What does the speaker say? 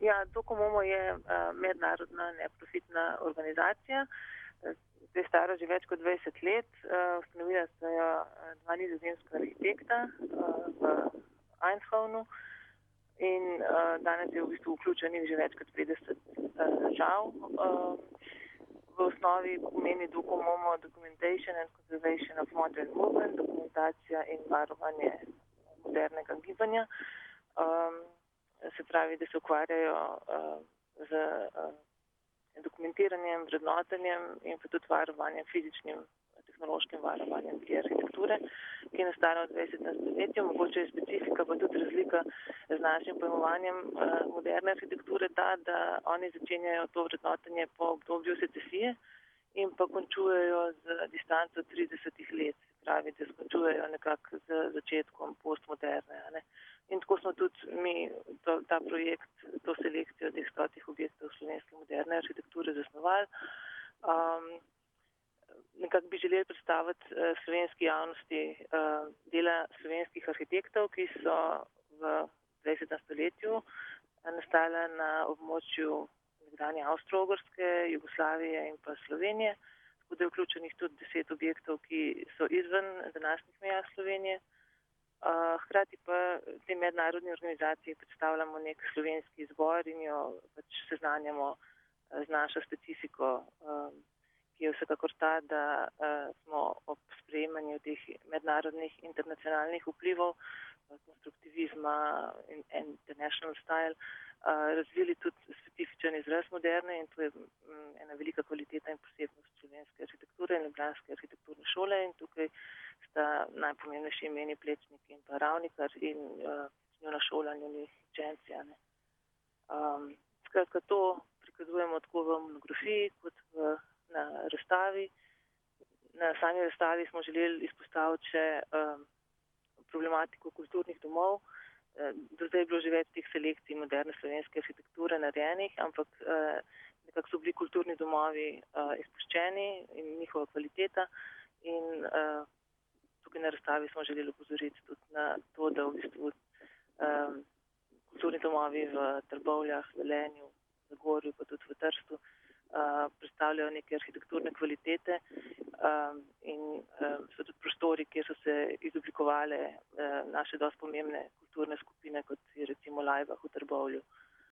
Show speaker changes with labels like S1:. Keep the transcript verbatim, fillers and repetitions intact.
S1: Ja, Docomomo je uh, mednarodna neprofitna organizacija, ki je stara že več kot dvajset let. Uh, ustanovila sta jo dva nizozemska arhitekta uh, v Eindhovenu in uh, danes je v bistvu vključenih že več kot petdeset uh, držav. Uh, v osnovi pomeni Docomomo Documentation and Conservation of Modern Movement, dokumentacija in varovanje modernega gibanja. Um, se pravi, da se ukvarjajo uh, z uh, dokumentiranjem, vrednotenjem in pa tudi varovanjem, fizičnim, tehnološkim varovanjem te arhitekture, ki je nastala v dvajsetem stoletju. Mogoče je specifika pa tudi razlika z našim pojmovanjem uh, moderne arhitekture ta, da oni začenjajo to vrednotenje po obdobju secesije in pa končujejo z distanco tridesetih let. Se pravi, da skončujejo nekako z začetkom postmoderne. Ne? In tako smo tudi mi to, ta projekt, to selekcijo teh stotih objektov slovenske moderne arhitekture zasnovali. Um, nekako bi želeli predstaviti uh, slovenski javnosti uh, dela slovenskih arhitektov, ki so v dvajsetem stoletju nastala na območju nekdanje Avstro-Ogrske, Jugoslavije in pa Slovenije. Tako da je vključenih tudi deset objektov, ki so izven današnjih meja Slovenije. Uh, hkrati pa te mednarodne organizacije predstavljamo nek slovenski izbor in jo pač seznanjamo uh, z našo specifiko, uh, ki je vsekakor ta, da uh, smo ob sprejemanju teh mednarodnih internacionalnih vplivov, uh, konstruktivizma in international style, uh, razvili tudi specifičen izraz moderne in to je um, ena velika kvaliteta in posebnost slovenske arhitekture in ljubljanske arhitekturne šole in tukaj sta najpomembnejši imeni Plečnik in pa Ravnikar in uh, njuna šola, njuni učenci. Um, skratka, to prikazujemo tako v monografiji kot v, na razstavi. Na sami razstavi smo želeli izpostaviti še um, problematiko kulturnih domov. Uh, do zdaj je bilo že več teh selekcij moderne slovenske arhitekture narejenih, ampak uh, nekako so bili kulturni domovi uh, izpuščeni in njihova kvaliteta in uh, tukaj na razstavi smo želeli upozoriti tudi na to, da v bistvu um, kulturni domovi v Trbovljah, Velenju, Zagorju, pa tudi v Trstu uh, predstavljajo neke arhitekturne kvalitete um, in um, so tudi prostori, kjer so se izoblikovale uh, naše dosti pomembne kulturne skupine, kot je recimo Laibach v Trbovlju.